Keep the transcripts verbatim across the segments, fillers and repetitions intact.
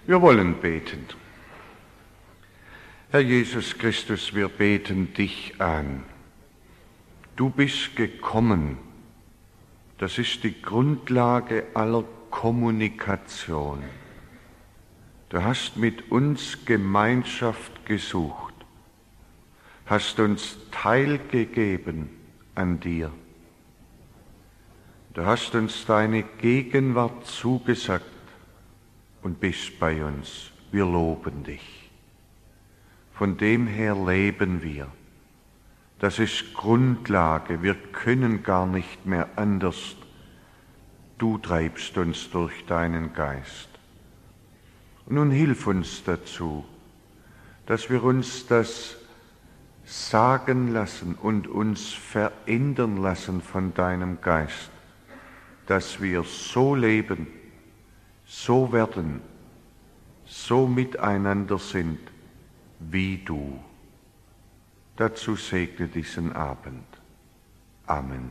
Wir wollen beten. Herr Jesus Christus, wir beten dich an. Du bist gekommen. Das ist die Grundlage aller Kommunikation. Du hast mit uns Gemeinschaft gesucht, hast uns teilgegeben an dir. Du hast uns deine Gegenwart zugesagt und bist bei uns. Wir loben dich. Von dem her leben wir. Das ist Grundlage. Wir können gar nicht mehr anders. Du treibst uns durch deinen Geist. Und nun hilf uns dazu, dass wir uns das sagen lassen und uns verändern lassen von deinem Geist, dass wir so leben, so werden, so miteinander sind, wie du. Dazu segne diesen Abend. Amen.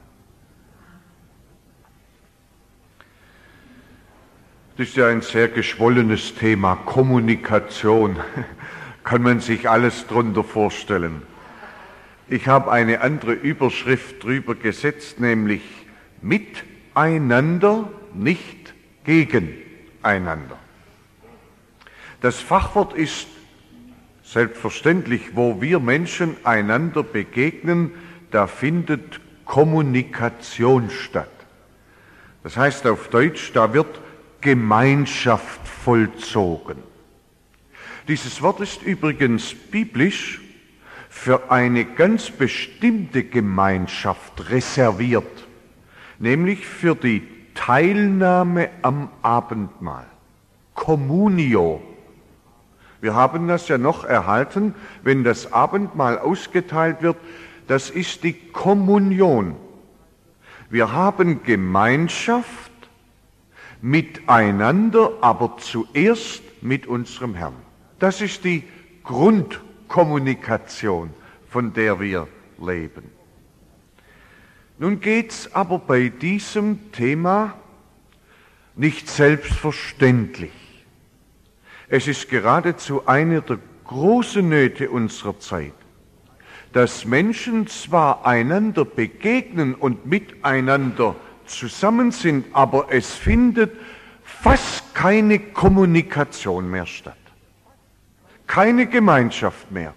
Das ist ja ein sehr geschwollenes Thema, Kommunikation. Kann man sich alles drunter vorstellen. Ich habe eine andere Überschrift drüber gesetzt, nämlich miteinander, nicht gegeneinander. Das Fachwort ist selbstverständlich, wo wir Menschen einander begegnen, da findet Kommunikation statt. Das heißt auf Deutsch, da wird Gemeinschaft vollzogen. Dieses Wort ist übrigens biblisch für eine ganz bestimmte Gemeinschaft reserviert, nämlich für die Teilnahme am Abendmahl. Communio. Wir haben das ja noch erhalten, wenn das Abendmahl ausgeteilt wird, das ist die Kommunion. Wir haben Gemeinschaft miteinander, aber zuerst mit unserem Herrn. Das ist die Grundkommunikation, von der wir leben. Nun geht's aber bei diesem Thema nicht selbstverständlich. Es ist geradezu eine der großen Nöte unserer Zeit, dass Menschen zwar einander begegnen und miteinander zusammen sind, aber es findet fast keine Kommunikation mehr statt. Keine Gemeinschaft mehr.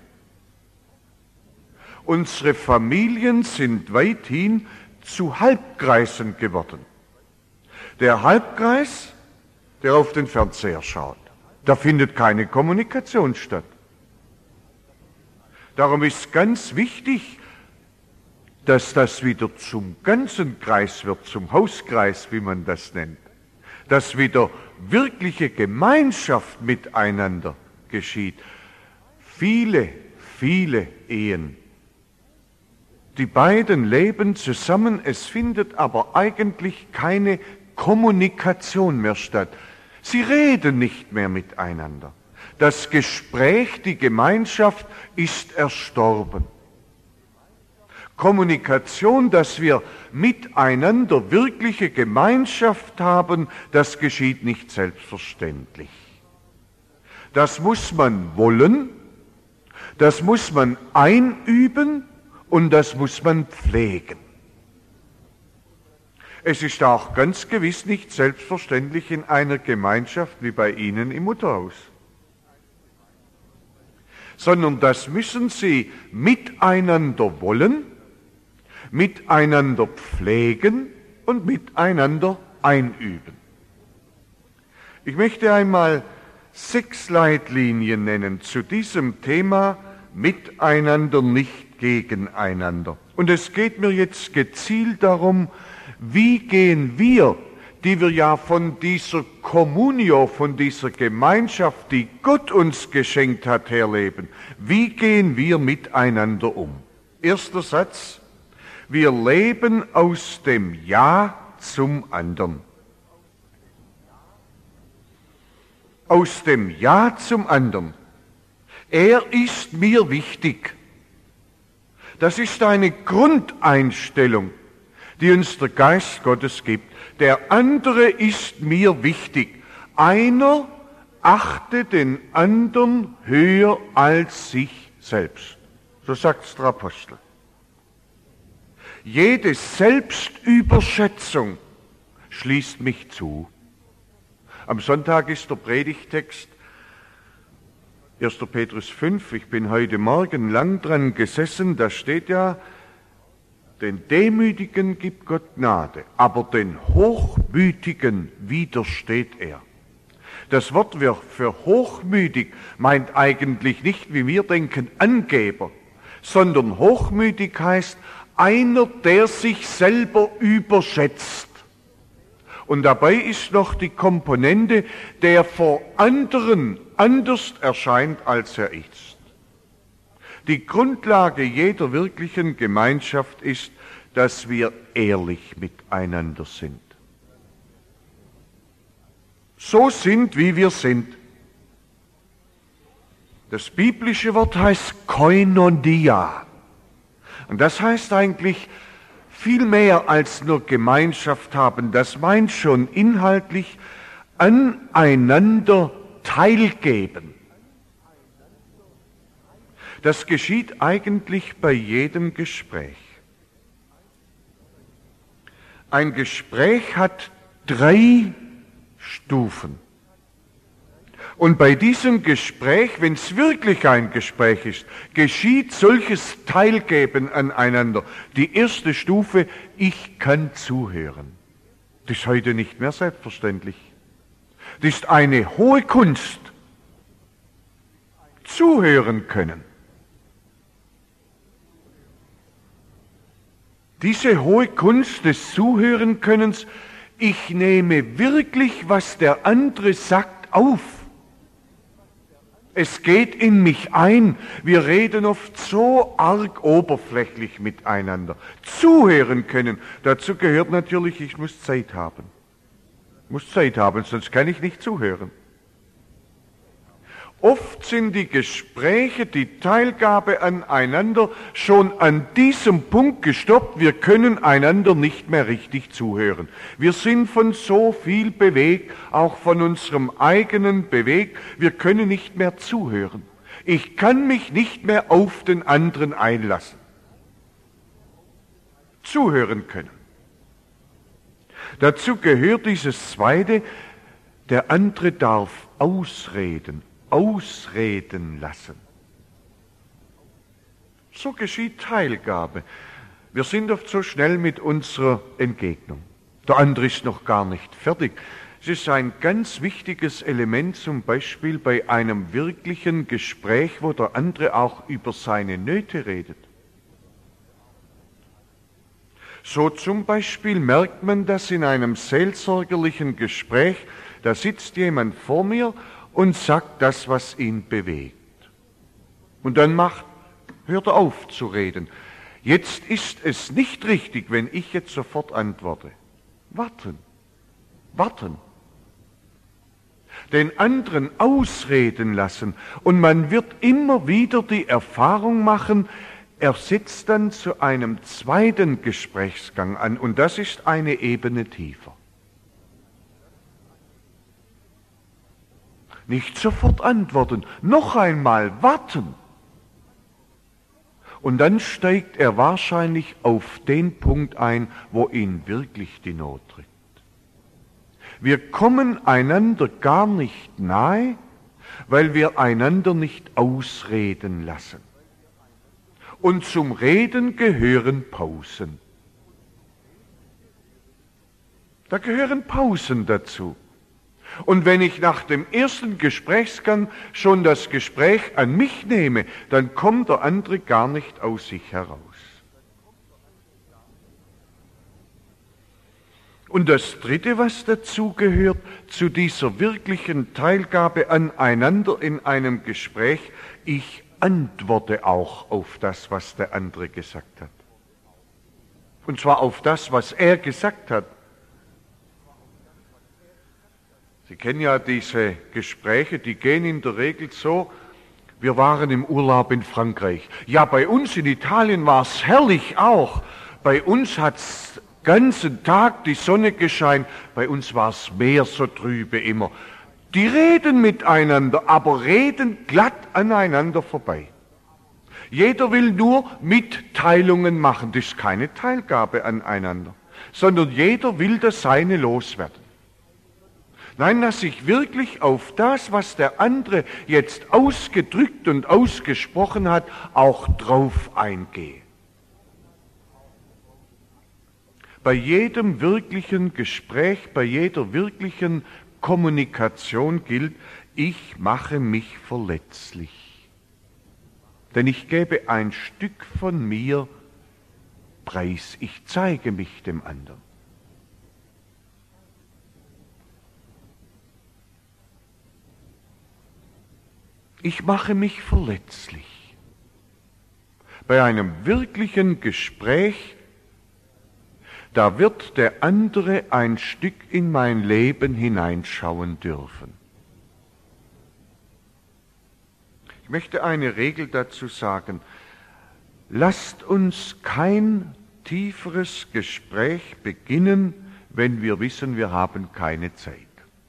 Unsere Familien sind weithin zu Halbkreisen geworden. Der Halbkreis, der auf den Fernseher schaut, da findet keine Kommunikation statt. Darum ist ganz wichtig, dass das wieder zum ganzen Kreis wird, zum Hauskreis, wie man das nennt. Dass wieder wirkliche Gemeinschaft miteinander geschieht. Viele, viele Ehen. Die beiden leben zusammen, es findet aber eigentlich keine Kommunikation mehr statt. Sie reden nicht mehr miteinander. Das Gespräch, die Gemeinschaft ist erstorben. Kommunikation, dass wir miteinander wirkliche Gemeinschaft haben, das geschieht nicht selbstverständlich. Das muss man wollen, das muss man einüben und das muss man pflegen. Es ist auch ganz gewiss nicht selbstverständlich in einer Gemeinschaft wie bei Ihnen im Mutterhaus, sondern das müssen Sie miteinander wollen, miteinander pflegen und miteinander einüben. Ich möchte einmal sechs Leitlinien nennen zu diesem Thema miteinander, nicht gegeneinander. Und es geht mir jetzt gezielt darum, wie gehen wir, die wir ja von dieser Communio, von dieser Gemeinschaft, die Gott uns geschenkt hat, herleben, wie gehen wir miteinander um? Erster Satz, wir leben aus dem Ja zum anderen. Aus dem Ja zum anderen. Er ist mir wichtig. Das ist eine Grundeinstellung, die uns der Geist Gottes gibt. Der andere ist mir wichtig. Einer, achte den anderen höher als sich selbst. So sagt's der Apostel. Jede Selbstüberschätzung schließt mich zu. Am Sonntag ist der Predigtext erster Petrus fünf. Ich bin heute Morgen lang dran gesessen. Da steht ja, den Demütigen gibt Gott Gnade, aber den Hochmütigen widersteht er. Das Wort für hochmütig meint eigentlich nicht, wie wir denken, Angeber, sondern hochmütig heißt einer, der sich selber überschätzt. Und dabei ist noch die Komponente, der vor anderen anders erscheint, als er ist. Die Grundlage jeder wirklichen Gemeinschaft ist, dass wir ehrlich miteinander sind. So sind, wie wir sind. Das biblische Wort heißt Koinonia. Und das heißt eigentlich viel mehr als nur Gemeinschaft haben. Das meint schon inhaltlich aneinander teilgeben. Das geschieht eigentlich bei jedem Gespräch. Ein Gespräch hat drei Stufen. Und bei diesem Gespräch, wenn es wirklich ein Gespräch ist, geschieht solches Teilgeben aneinander. Die erste Stufe, ich kann zuhören. Das ist heute nicht mehr selbstverständlich. Das ist eine hohe Kunst. Zuhören können. Diese hohe Kunst des Zuhörenkönnens, ich nehme wirklich, was der andere sagt, auf. Es geht in mich ein. Wir reden oft so arg oberflächlich miteinander. Zuhören können, dazu gehört natürlich, ich muss Zeit haben. Ich muss Zeit haben, sonst kann ich nicht zuhören. Oft sind die Gespräche, die Teilgabe aneinander schon an diesem Punkt gestoppt. Wir können einander nicht mehr richtig zuhören. Wir sind von so viel bewegt, auch von unserem eigenen bewegt. Wir können nicht mehr zuhören. Ich kann mich nicht mehr auf den anderen einlassen. Zuhören können. Dazu gehört dieses Zweite, der andere darf ausreden. Ausreden lassen. So geschieht Teilgabe. Wir sind oft so schnell mit unserer Entgegnung. Der andere ist noch gar nicht fertig. Es ist ein ganz wichtiges Element, zum Beispiel bei einem wirklichen Gespräch, wo der andere auch über seine Nöte redet. So zum Beispiel merkt man das in einem seelsorgerlichen Gespräch, da sitzt jemand vor mir und sagt das, was ihn bewegt. Und dann macht, hört er auf zu reden. Jetzt ist es nicht richtig, wenn ich jetzt sofort antworte. Warten, warten. Den anderen ausreden lassen. Und man wird immer wieder die Erfahrung machen, er setzt dann zu einem zweiten Gesprächsgang an. Und das ist eine Ebene tiefer. Nicht sofort antworten, noch einmal warten. Und dann steigt er wahrscheinlich auf den Punkt ein, wo ihn wirklich die Not drückt. Wir kommen einander gar nicht nahe, weil wir einander nicht ausreden lassen. Und zum Reden gehören Pausen. Da gehören Pausen dazu. Und wenn ich nach dem ersten Gesprächsgang schon das Gespräch an mich nehme, dann kommt der andere gar nicht aus sich heraus. Und das Dritte, was dazu gehört, zu dieser wirklichen Teilgabe aneinander in einem Gespräch, ich antworte auch auf das, was der andere gesagt hat. Und zwar auf das, was er gesagt hat. Sie kennen ja diese Gespräche, die gehen in der Regel so, wir waren im Urlaub in Frankreich. Ja, bei uns in Italien war es herrlich auch. Bei uns hat es den ganzen Tag die Sonne gescheint, bei uns war es mehr so trübe immer. Die reden miteinander, aber reden glatt aneinander vorbei. Jeder will nur Mitteilungen machen, das ist keine Teilgabe aneinander, sondern jeder will das Seine loswerden. Nein, dass ich wirklich auf das, was der andere jetzt ausgedrückt und ausgesprochen hat, auch drauf eingehe. Bei jedem wirklichen Gespräch, bei jeder wirklichen Kommunikation gilt, ich mache mich verletzlich. Denn ich gebe ein Stück von mir preis, ich zeige mich dem anderen. Ich mache mich verletzlich. Bei einem wirklichen Gespräch, da wird der andere ein Stück in mein Leben hineinschauen dürfen. Ich möchte eine Regel dazu sagen. Lasst uns kein tieferes Gespräch beginnen, wenn wir wissen, wir haben keine Zeit.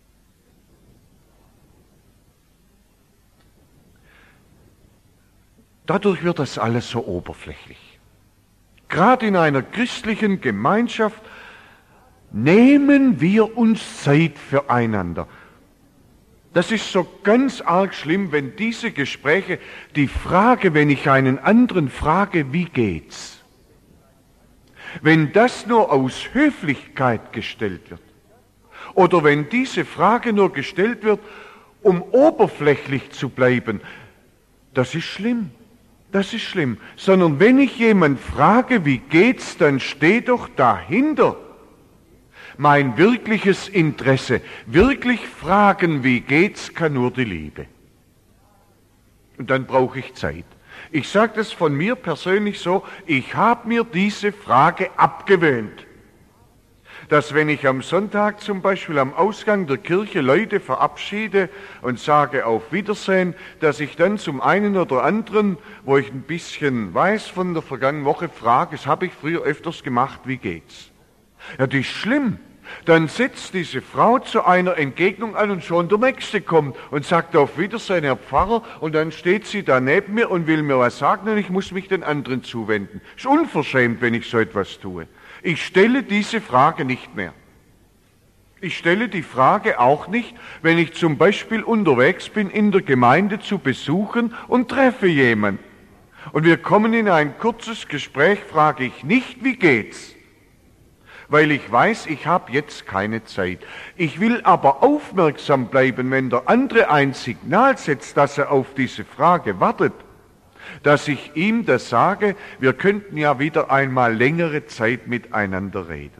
Dadurch wird das alles so oberflächlich. Gerade in einer christlichen Gemeinschaft nehmen wir uns Zeit füreinander. Das ist so ganz arg schlimm, wenn diese Gespräche, die Frage, wenn ich einen anderen frage, wie geht's? Wenn das nur aus Höflichkeit gestellt wird, oder wenn diese Frage nur gestellt wird, um oberflächlich zu bleiben, das ist schlimm. Das ist schlimm. Sondern wenn ich jemand frage, wie geht's, dann steht doch dahinter mein wirkliches Interesse. Wirklich fragen, wie geht's, kann nur die Liebe. Und dann brauche ich Zeit. Ich sage das von mir persönlich so, ich habe mir diese Frage abgewöhnt. Dass wenn ich am Sonntag zum Beispiel am Ausgang der Kirche Leute verabschiede und sage auf Wiedersehen, dass ich dann zum einen oder anderen, wo ich ein bisschen weiß von der vergangenen Woche, frage, das habe ich früher öfters gemacht, wie geht's? Ja, das ist schlimm. Dann setzt diese Frau zu einer Entgegnung an und schon der Nächste kommt und sagt auf Wiedersehen, Herr Pfarrer, und dann steht sie da neben mir und will mir was sagen und ich muss mich den anderen zuwenden. Ist unverschämt, wenn ich so etwas tue. Ich stelle diese Frage nicht mehr. Ich stelle die Frage auch nicht, wenn ich zum Beispiel unterwegs bin, in der Gemeinde zu besuchen und treffe jemanden. Und wir kommen in ein kurzes Gespräch, frage ich nicht, wie geht's? Weil ich weiß, ich habe jetzt keine Zeit. Ich will aber aufmerksam bleiben, wenn der andere ein Signal setzt, dass er auf diese Frage wartet, dass ich ihm das sage, wir könnten ja wieder einmal längere Zeit miteinander reden.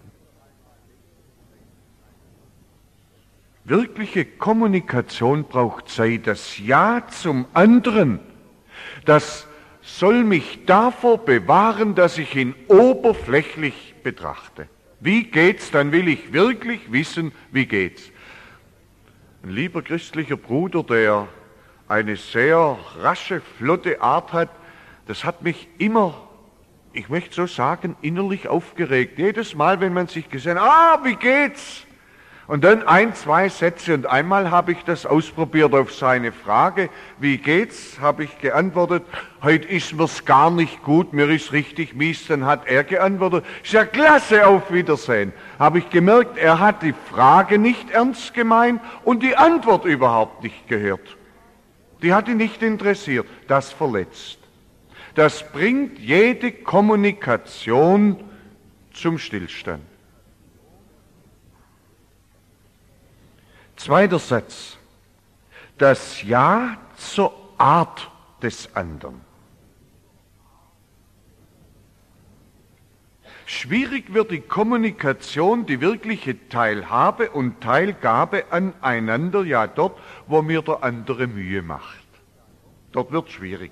Wirkliche Kommunikation braucht Zeit. Das Ja zum anderen, das soll mich davor bewahren, dass ich ihn oberflächlich betrachte. Wie geht's? Dann will ich wirklich wissen, wie geht's. Ein lieber christlicher Bruder, der eine sehr rasche, flotte Art hat, das hat mich immer, ich möchte so sagen, innerlich aufgeregt. Jedes Mal, wenn man sich gesehen hat, ah, wie geht's? Und dann ein, zwei Sätze und einmal habe ich das ausprobiert auf seine Frage, wie geht's, habe ich geantwortet, heute ist mir's gar nicht gut, mir ist richtig mies, dann hat er geantwortet, ist ja klasse, auf Wiedersehen. Habe ich gemerkt, er hat die Frage nicht ernst gemeint und die Antwort überhaupt nicht gehört. Die hat ihn nicht interessiert. Das verletzt. Das bringt jede Kommunikation zum Stillstand. Zweiter Satz. Das Ja zur Art des anderen. Schwierig wird die Kommunikation, die wirkliche Teilhabe und Teilgabe aneinander, ja dort, wo mir der andere Mühe macht. Dort wird es schwierig.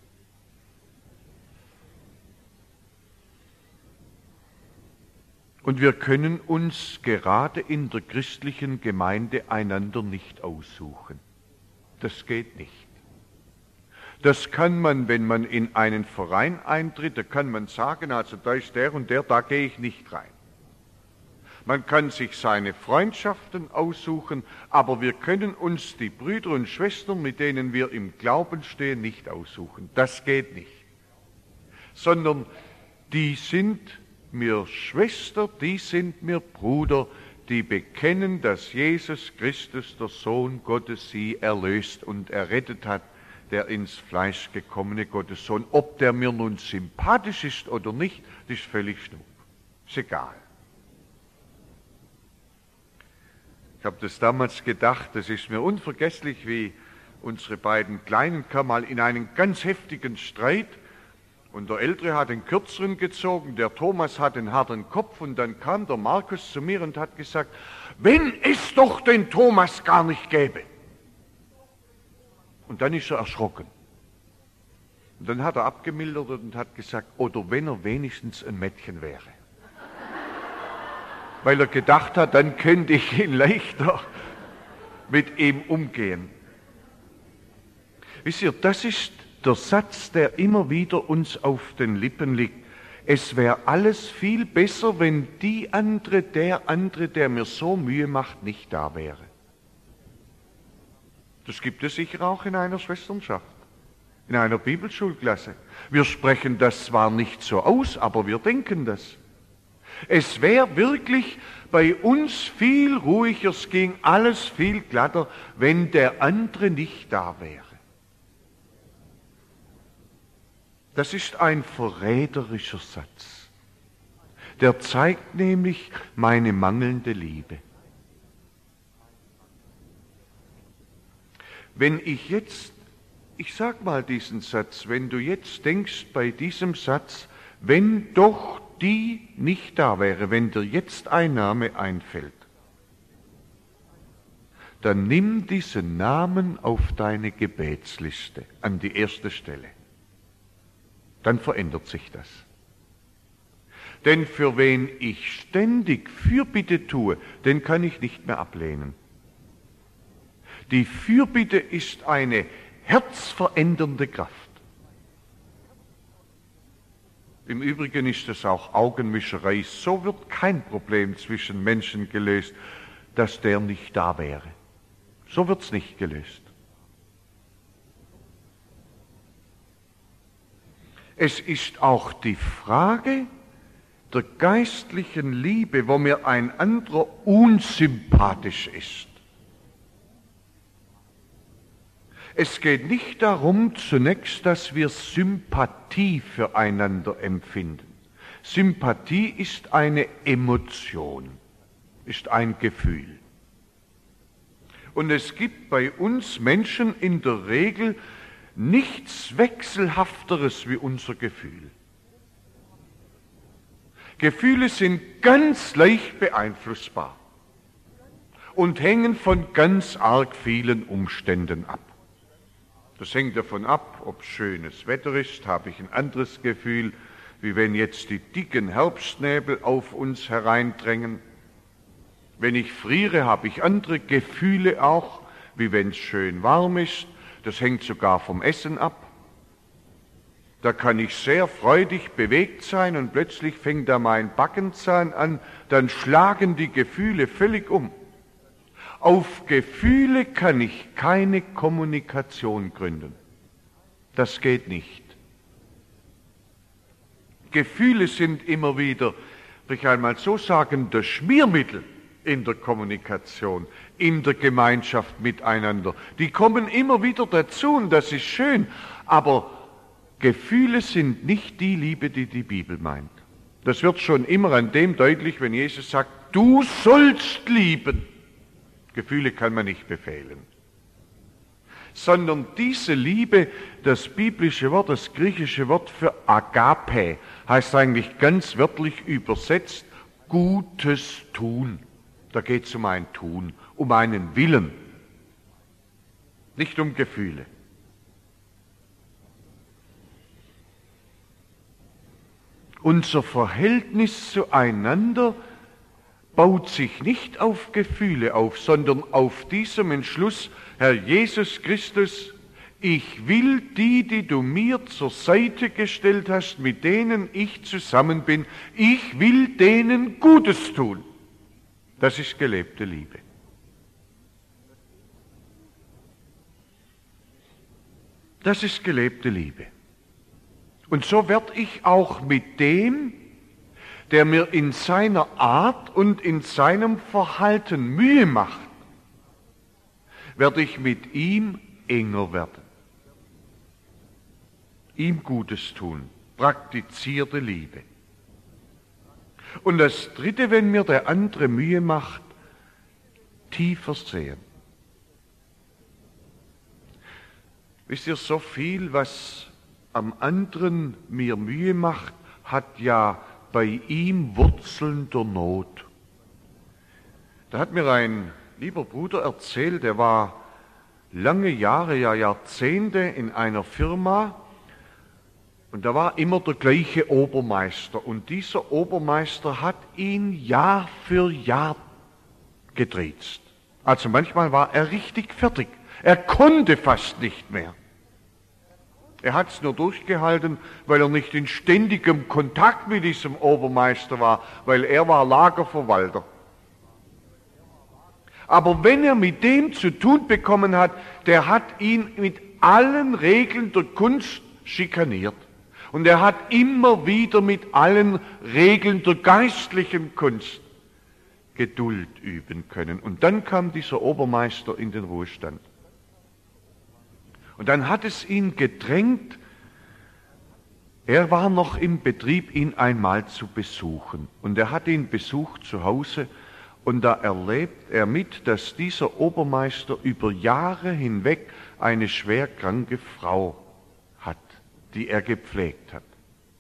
Und wir können uns gerade in der christlichen Gemeinde einander nicht aussuchen. Das geht nicht. Das kann man, wenn man in einen Verein eintritt, da kann man sagen, also da ist der und der, da gehe ich nicht rein. Man kann sich seine Freundschaften aussuchen, aber wir können uns die Brüder und Schwestern, mit denen wir im Glauben stehen, nicht aussuchen. Das geht nicht. Sondern die sind mir Schwester, die sind mir Bruder, die bekennen, dass Jesus Christus, der Sohn Gottes, sie erlöst und errettet hat, der ins Fleisch gekommene Gottes Sohn. Ob der mir nun sympathisch ist oder nicht, das ist völlig schnupp. Ist egal. Ich habe das damals gedacht, das ist mir unvergesslich, wie unsere beiden Kleinen kamen mal in einen ganz heftigen Streit und der Ältere hat den Kürzeren gezogen, der Thomas hat den harten Kopf und dann kam der Markus zu mir und hat gesagt, wenn es doch den Thomas gar nicht gäbe. Und dann ist er erschrocken. Und dann hat er abgemildert und hat gesagt, oder wenn er wenigstens ein Mädchen wäre. Weil er gedacht hat, dann könnte ich ihn leichter mit ihm umgehen. Wisst ihr, das ist der Satz, der immer wieder uns auf den Lippen liegt. Es wäre alles viel besser, wenn die andere, der andere, der mir so Mühe macht, nicht da wäre. Das gibt es sicher auch in einer Schwesternschaft, in einer Bibelschulklasse. Wir sprechen das zwar nicht so aus, aber wir denken das. Es wäre wirklich bei uns viel ruhiger, es ging alles viel glatter, wenn der andere nicht da wäre. Das ist ein verräterischer Satz. Der zeigt nämlich meine mangelnde Liebe. Wenn ich jetzt, ich sag mal diesen Satz, wenn du jetzt denkst bei diesem Satz, wenn doch die nicht da wäre, wenn dir jetzt ein Name einfällt, dann nimm diesen Namen auf deine Gebetsliste an die erste Stelle. Dann verändert sich das. Denn für wen ich ständig Fürbitte tue, den kann ich nicht mehr ablehnen. Die Fürbitte ist eine herzverändernde Kraft. Im Übrigen ist es auch Augenwischerei. So wird kein Problem zwischen Menschen gelöst, dass der nicht da wäre. So wird es nicht gelöst. Es ist auch die Frage der geistlichen Liebe, wo mir ein anderer unsympathisch ist. Es geht nicht darum zunächst, dass wir Sympathie füreinander empfinden. Sympathie ist eine Emotion, ist ein Gefühl. Und es gibt bei uns Menschen in der Regel nichts Wechselhafteres wie unser Gefühl. Gefühle sind ganz leicht beeinflussbar und hängen von ganz arg vielen Umständen ab. Das hängt davon ab, ob schönes Wetter ist, habe ich ein anderes Gefühl, wie wenn jetzt die dicken Herbstnebel auf uns hereindrängen. Wenn ich friere, habe ich andere Gefühle auch, wie wenn es schön warm ist. Das hängt sogar vom Essen ab. Da kann ich sehr freudig bewegt sein und plötzlich fängt da mein Backenzahn an, dann schlagen die Gefühle völlig um. Auf Gefühle kann ich keine Kommunikation gründen. Das geht nicht. Gefühle sind immer wieder, will ich einmal so sagen, das Schmiermittel in der Kommunikation, in der Gemeinschaft miteinander. Die kommen immer wieder dazu und das ist schön, aber Gefühle sind nicht die Liebe, die die Bibel meint. Das wird schon immer an dem deutlich, wenn Jesus sagt, du sollst lieben. Gefühle kann man nicht befehlen. Sondern diese Liebe, das biblische Wort, das griechische Wort für Agape, heißt eigentlich ganz wörtlich übersetzt, Gutes tun. Da geht es um ein Tun, um einen Willen, nicht um Gefühle. Unser Verhältnis zueinander baut sich nicht auf Gefühle auf, sondern auf diesem Entschluss, Herr Jesus Christus, ich will die, die du mir zur Seite gestellt hast, mit denen ich zusammen bin, ich will denen Gutes tun. Das ist gelebte Liebe. Das ist gelebte Liebe. Und so werde ich auch mit dem, der mir in seiner Art und in seinem Verhalten Mühe macht, werde ich mit ihm enger werden. Ihm Gutes tun, praktizierte Liebe. Und das Dritte, wenn mir der andere Mühe macht, tiefer sehen. Wisst ihr, so viel, was am anderen mir Mühe macht, hat ja bei ihm Wurzeln der Not. Da hat mir ein lieber Bruder erzählt, der war lange Jahre, ja Jahrzehnte in einer Firma und da war immer der gleiche Obermeister und dieser Obermeister hat ihn Jahr für Jahr getriezt. Also manchmal war er richtig fertig. Er konnte fast nicht mehr. Er hat es nur durchgehalten, weil er nicht in ständigem Kontakt mit diesem Obermeister war, weil er war Lagerverwalter. Aber wenn er mit dem zu tun bekommen hat, der hat ihn mit allen Regeln der Kunst schikaniert. Und er hat immer wieder mit allen Regeln der geistlichen Kunst Geduld üben können. Und dann kam dieser Obermeister in den Ruhestand. Und dann hat es ihn gedrängt, er war noch im Betrieb, ihn einmal zu besuchen. Und er hat ihn besucht zu Hause und da erlebt er mit, dass dieser Obermeister über Jahre hinweg eine schwer kranke Frau hat, die er gepflegt hat.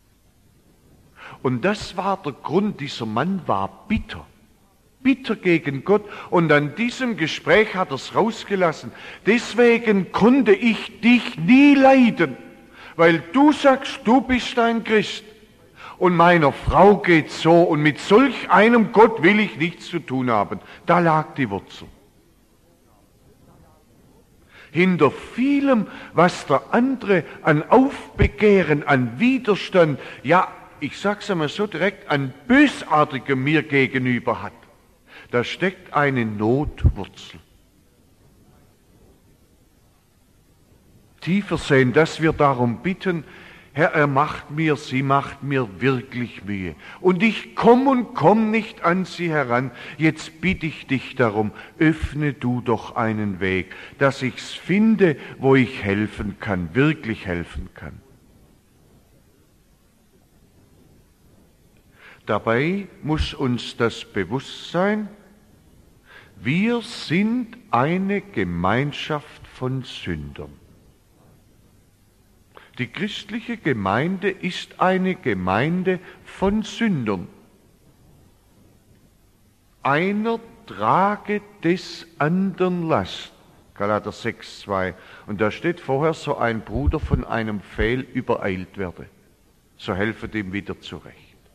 Und das war der Grund, dieser Mann war bitter. Bitter gegen Gott und an diesem Gespräch hat er es rausgelassen. Deswegen konnte ich dich nie leiden, weil du sagst, du bist ein Christ und meiner Frau geht so und mit solch einem Gott will ich nichts zu tun haben. Da lag die Wurzel. Hinter vielem, was der andere an Aufbegehren, an Widerstand, ja, ich sag's einmal so direkt, an Bösartigem mir gegenüber hat, da steckt eine Notwurzel. Tiefer sehen, dass wir darum bitten, Herr, er macht mir, sie macht mir wirklich Mühe. Und ich komm und komm nicht an sie heran. Jetzt bitte ich dich darum, öffne du doch einen Weg, dass ich's finde, wo ich helfen kann, wirklich helfen kann. Dabei muss uns das bewusst sein, wir sind eine Gemeinschaft von Sündern. Die christliche Gemeinde ist eine Gemeinde von Sündern. Einer trage des anderen Last. Galater sechs, zwei. Und da steht vorher, so ein Bruder von einem Fehl übereilt werde. So helfe dem wieder zurecht.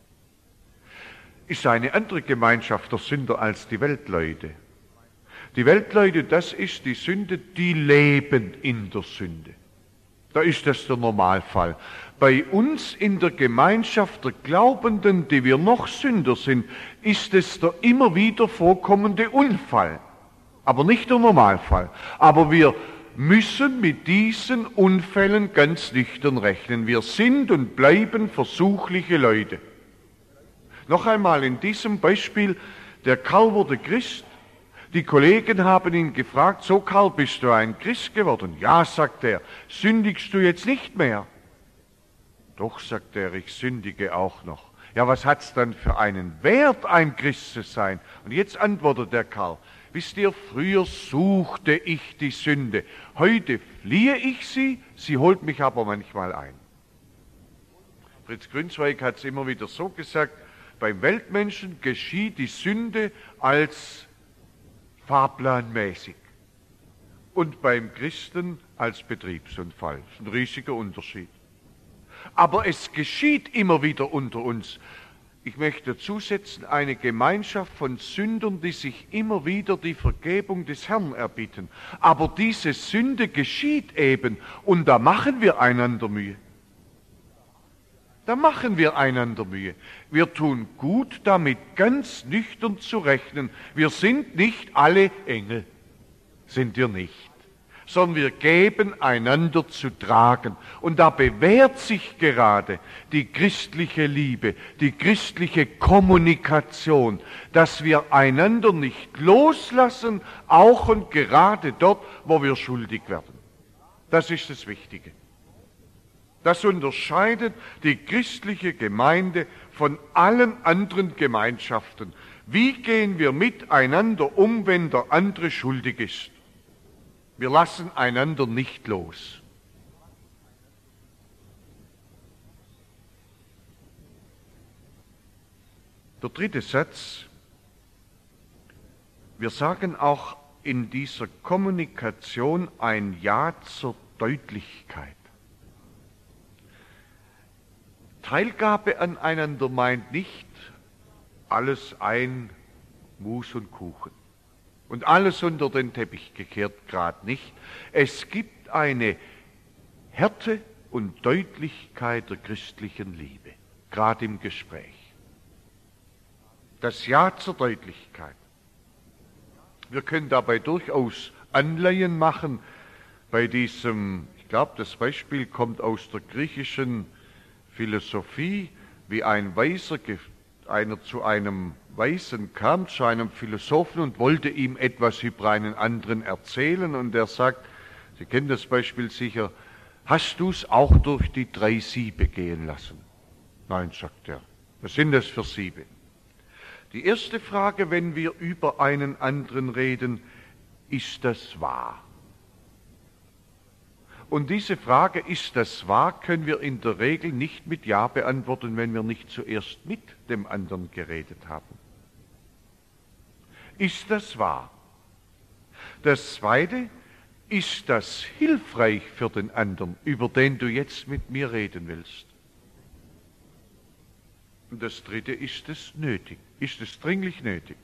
Ist eine andere Gemeinschaft der Sünder als die Weltleute. Die Weltleute, das ist die Sünde, die leben in der Sünde. Da ist das der Normalfall. Bei uns in der Gemeinschaft der Glaubenden, die wir noch Sünder sind, ist es der immer wieder vorkommende Unfall. Aber nicht der Normalfall. Aber wir müssen mit diesen Unfällen ganz nüchtern rechnen. Wir sind und bleiben versuchliche Leute. Noch einmal in diesem Beispiel, der Karl wurde Christ. Die Kollegen haben ihn gefragt, so Karl, bist du ein Christ geworden? Ja, sagt er. Sündigst du jetzt nicht mehr? Doch, sagt er, ich sündige auch noch. Ja, was hat's dann für einen Wert, ein Christ zu sein? Und jetzt antwortet der Karl, wisst ihr, früher suchte ich die Sünde. Heute fliehe ich sie, sie holt mich aber manchmal ein. Fritz Grünzweig hat es immer wieder so gesagt, beim Weltmenschen geschieht die Sünde als fahrplanmäßig und beim Christen als Betriebsunfall. Das ist ein riesiger Unterschied. Aber es geschieht immer wieder unter uns. Ich möchte zusetzen, eine Gemeinschaft von Sündern, die sich immer wieder die Vergebung des Herrn erbitten. Aber diese Sünde geschieht eben und da machen wir einander Mühe. Da machen wir einander Mühe. Wir tun gut damit, ganz nüchtern zu rechnen. Wir sind nicht alle Engel, sind wir nicht, sondern wir geben einander zu tragen. Und da bewährt sich gerade die christliche Liebe, die christliche Kommunikation, dass wir einander nicht loslassen, auch und gerade dort, wo wir schuldig werden. Das ist das Wichtige. Das unterscheidet die christliche Gemeinde von allen anderen Gemeinschaften. Wie gehen wir miteinander um, wenn der andere schuldig ist? Wir lassen einander nicht los. Der dritte Satz. Wir sagen auch in dieser Kommunikation ein Ja zur Deutlichkeit. Teilgabe aneinander meint nicht alles ein Mus und Kuchen und alles unter den Teppich gekehrt, gerade nicht. Es gibt eine Härte und Deutlichkeit der christlichen Liebe, gerade im Gespräch. Das Ja zur Deutlichkeit. Wir können dabei durchaus Anleihen machen bei diesem, ich glaube, das Beispiel kommt aus der griechischen Philosophie, wie ein Weiser, einer zu einem Weisen kam, zu einem Philosophen und wollte ihm etwas über einen anderen erzählen und er sagt, Sie kennen das Beispiel sicher, hast du es auch durch die drei Siebe gehen lassen? Nein, sagt er, was sind das für Siebe? Die erste Frage, wenn wir über einen anderen reden, ist das wahr? Und diese Frage, ist das wahr, können wir in der Regel nicht mit Ja beantworten, wenn wir nicht zuerst mit dem anderen geredet haben. Ist das wahr? Das Zweite, ist das hilfreich für den anderen, über den du jetzt mit mir reden willst? Und das Dritte, ist es nötig? Ist es dringlich nötig?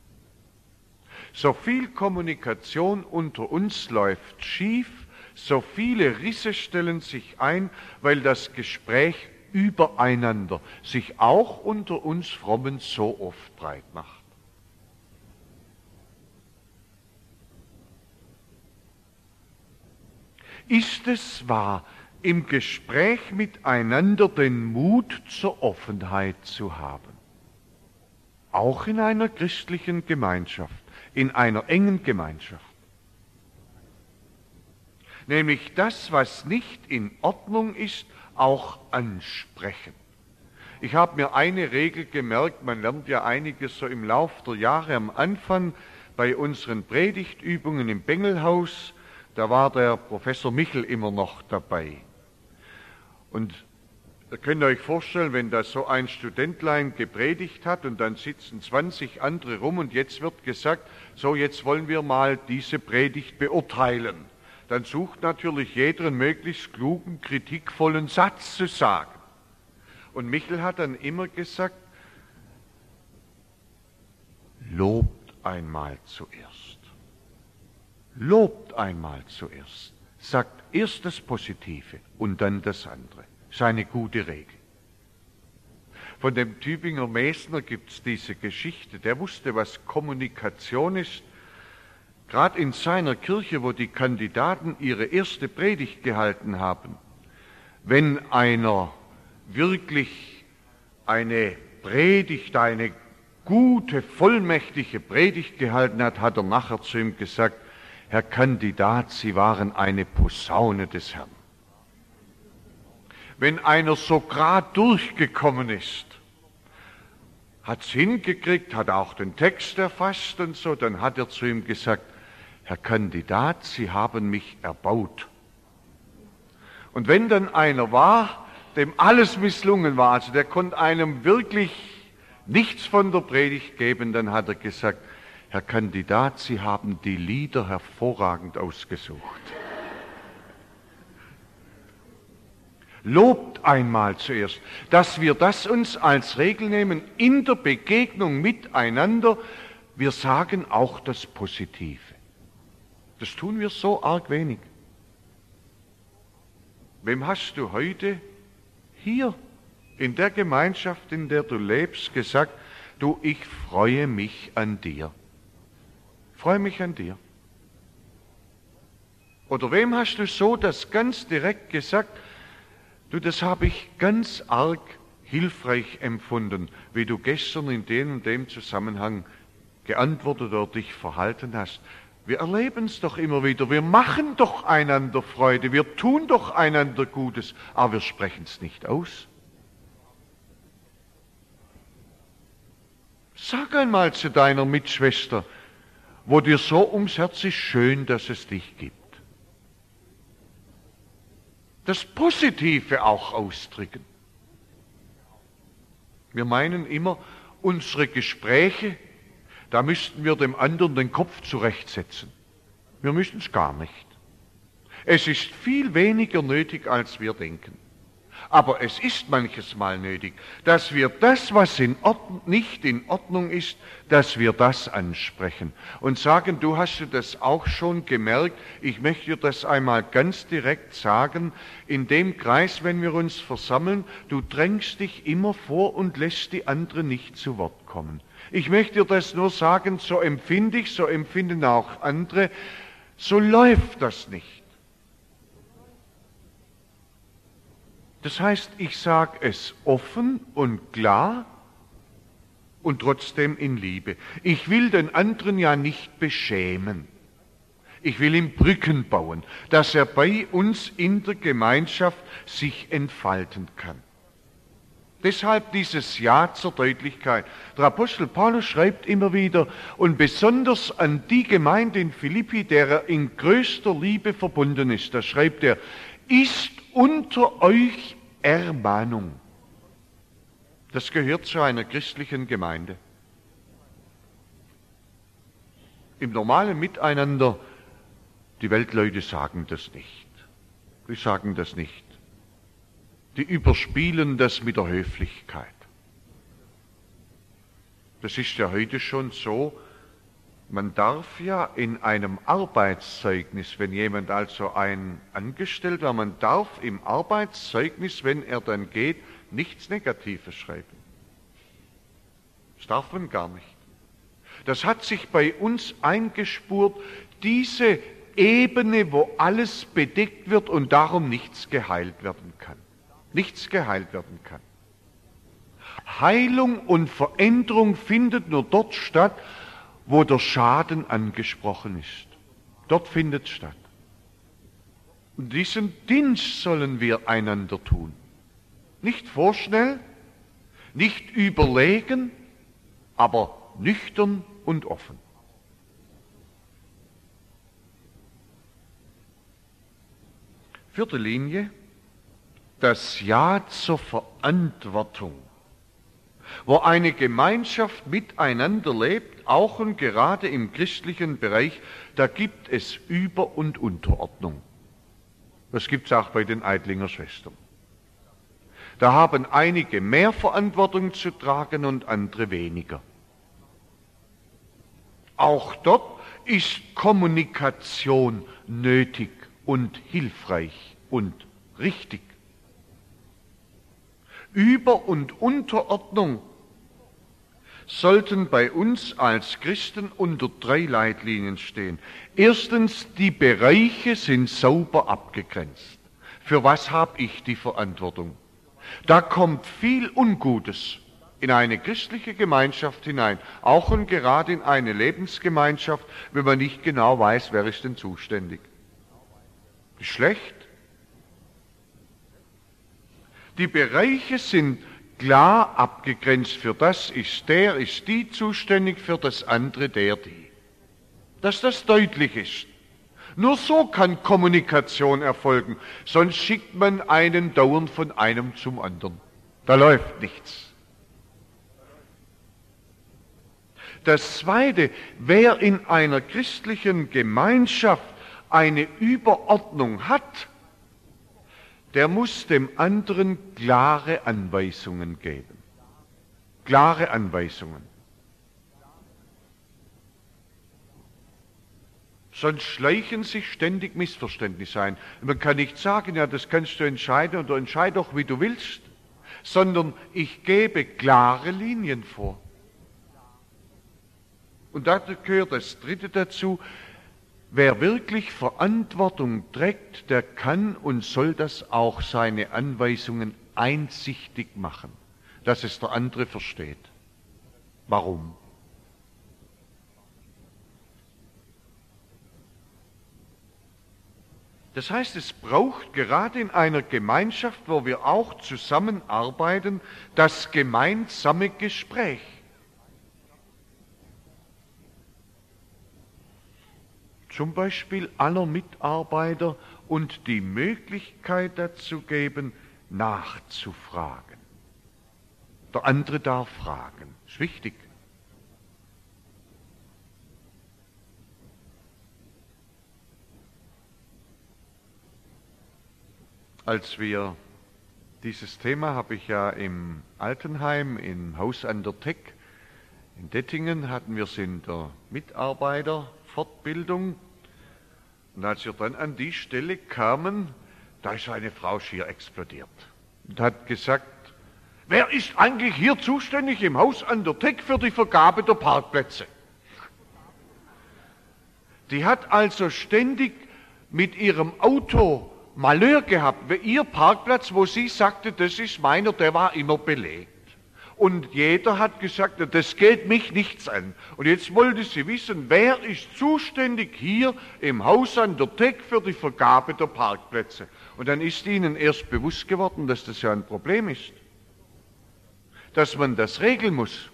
So viel Kommunikation unter uns läuft schief, so viele Risse stellen sich ein, weil das Gespräch übereinander sich auch unter uns Frommen so oft breit macht. Ist es wahr, im Gespräch miteinander den Mut zur Offenheit zu haben? Auch in einer christlichen Gemeinschaft, in einer engen Gemeinschaft. Nämlich das, was nicht in Ordnung ist, auch ansprechen. Ich habe mir eine Regel gemerkt, man lernt ja einiges so im Lauf der Jahre. Am Anfang bei unseren Predigtübungen im Bengelhaus, da war der Professor Michel immer noch dabei. Und ihr könnt euch vorstellen, wenn da so ein Studentlein gepredigt hat und dann sitzen zwanzig andere rum und jetzt wird gesagt, so jetzt wollen wir mal diese Predigt beurteilen. Dann sucht natürlich jeder einen möglichst klugen, kritikvollen Satz zu sagen. Und Michel hat dann immer gesagt, lobt einmal zuerst. Lobt einmal zuerst. Sagt erst das Positive und dann das andere. Das ist eine gute Regel. Von dem Tübinger Mesner gibt es diese Geschichte. Der wusste, was Kommunikation ist. Gerade in seiner Kirche, wo die Kandidaten ihre erste Predigt gehalten haben, wenn einer wirklich eine Predigt, eine gute, vollmächtige Predigt gehalten hat, hat er nachher zu ihm gesagt, Herr Kandidat, Sie waren eine Posaune des Herrn. Wenn einer so gerade durchgekommen ist, hat es hingekriegt, hat auch den Text erfasst und so, dann hat er zu ihm gesagt, Herr Kandidat, Sie haben mich erbaut. Und wenn dann einer war, dem alles misslungen war, also der konnte einem wirklich nichts von der Predigt geben, dann hat er gesagt, Herr Kandidat, Sie haben die Lieder hervorragend ausgesucht. Lobt einmal zuerst, dass wir das uns als Regel nehmen in der Begegnung miteinander. Wir sagen auch das Positive. Das tun wir so arg wenig. Wem hast du heute hier in der Gemeinschaft, in der du lebst, gesagt, du, ich freue mich an dir. Freue mich an dir. Oder wem hast du so das ganz direkt gesagt, du, das habe ich ganz arg hilfreich empfunden, wie du gestern in dem und dem Zusammenhang geantwortet oder dich verhalten hast. Wir erleben es doch immer wieder, wir machen doch einander Freude, wir tun doch einander Gutes, aber wir sprechen es nicht aus. Sag einmal zu deiner Mitschwester, wo dir so ums Herz ist, schön, dass es dich gibt. Das Positive auch ausdrücken. Wir meinen immer, unsere Gespräche, da müssten wir dem anderen den Kopf zurechtsetzen. Wir müssen es gar nicht. Es ist viel weniger nötig, als wir denken. Aber es ist manches Mal nötig, dass wir das, was in Ordnung, nicht in Ordnung ist, dass wir das ansprechen und sagen, du hast das auch schon gemerkt, ich möchte dir das einmal ganz direkt sagen, in dem Kreis, wenn wir uns versammeln, du drängst dich immer vor und lässt die anderen nicht zu Wort kommen. Ich möchte dir das nur sagen, so empfinde ich, so empfinden auch andere, so läuft das nicht. Das heißt, ich sage es offen und klar und trotzdem in Liebe. Ich will den anderen ja nicht beschämen. Ich will ihm Brücken bauen, dass er bei uns in der Gemeinschaft sich entfalten kann. Deshalb dieses Ja zur Deutlichkeit. Der Apostel Paulus schreibt immer wieder, und besonders an die Gemeinde in Philippi, der er in größter Liebe verbunden ist, da schreibt er, ist unter euch Ermahnung. Das gehört zu einer christlichen Gemeinde. Im normalen Miteinander, die Weltleute sagen das nicht. Die sagen das nicht. Die überspielen das mit der Höflichkeit. Das ist ja heute schon so, man darf ja in einem Arbeitszeugnis, wenn jemand also ein Angestellter, man darf im Arbeitszeugnis, wenn er dann geht, nichts Negatives schreiben. Das darf man gar nicht. Das hat sich bei uns eingespurt, diese Ebene, wo alles bedeckt wird und darum nichts geheilt werden kann. Nichts geheilt werden kann. Heilung und Veränderung findet nur dort statt, wo der Schaden angesprochen ist. Dort findet es statt. Und diesen Dienst sollen wir einander tun. Nicht vorschnell, nicht überlegen, aber nüchtern und offen. Vierte Linie, das Ja zur Verantwortung. Wo eine Gemeinschaft miteinander lebt, auch und gerade im christlichen Bereich, da gibt es Über- und Unterordnung. Das gibt es auch bei den Eidlinger Schwestern. Da haben einige mehr Verantwortung zu tragen und andere weniger. Auch dort ist Kommunikation nötig und hilfreich und richtig. Über- und Unterordnung sollten bei uns als Christen unter drei Leitlinien stehen. Erstens, die Bereiche sind sauber abgegrenzt. Für was habe ich die Verantwortung? Da kommt viel Ungutes in eine christliche Gemeinschaft hinein, auch und gerade in eine Lebensgemeinschaft, wenn man nicht genau weiß, wer ist denn zuständig. Schlecht. Die Bereiche sind klar abgegrenzt. Für das ist der, ist die zuständig, für das andere der, die. Dass das deutlich ist. Nur so kann Kommunikation erfolgen, sonst schickt man einen dauernd von einem zum anderen. Da läuft nichts. Das Zweite, wer in einer christlichen Gemeinschaft eine Überordnung hat, der muss dem anderen klare Anweisungen geben. Klare Anweisungen. Sonst schleichen sich ständig Missverständnisse ein. Man kann nicht sagen, ja, das kannst du entscheiden oder entscheid doch, wie du willst. sondern ich gebe klare Linien vor. Und da gehört das Dritte dazu: Wer wirklich Verantwortung trägt, der kann und soll das auch seine Anweisungen einsichtig machen, dass es der andere versteht. Warum? Das heißt, es braucht gerade in einer Gemeinschaft, wo wir auch zusammenarbeiten, das gemeinsame Gespräch. Zum Beispiel aller Mitarbeiter und die Möglichkeit dazu geben, nachzufragen. Der andere darf fragen. Das ist wichtig. Als wir dieses Thema habe ich ja im Altenheim, im Haus an der Teck in Dettingen, hatten wir es in der Mitarbeiterfortbildung. Und als wir dann an die Stelle kamen, da ist eine Frau schier explodiert und hat gesagt: Wer ist eigentlich hier zuständig im Haus an der Teck für die Vergabe der Parkplätze? Die hat also ständig mit ihrem Auto Malheur gehabt. Ihr Parkplatz, wo sie sagte, das ist meiner, der war immer belegt. Und jeder hat gesagt, das geht mich nichts an. Und jetzt wollte sie wissen, wer ist zuständig hier im Haus an der Teck für die Vergabe der Parkplätze. Und dann ist ihnen erst bewusst geworden, dass das ja ein Problem ist. Dass man das regeln muss.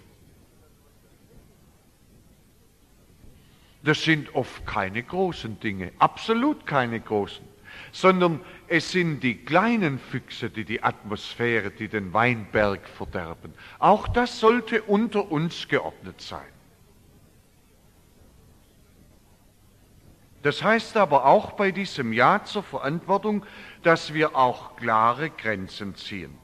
Das sind oft keine großen Dinge, absolut keine großen, sondern es sind die kleinen Füchse, die die Atmosphäre, die den Weinberg verderben. Auch das sollte unter uns geordnet sein. Das heißt aber auch bei diesem Ja zur Verantwortung, dass wir auch klare Grenzen ziehen.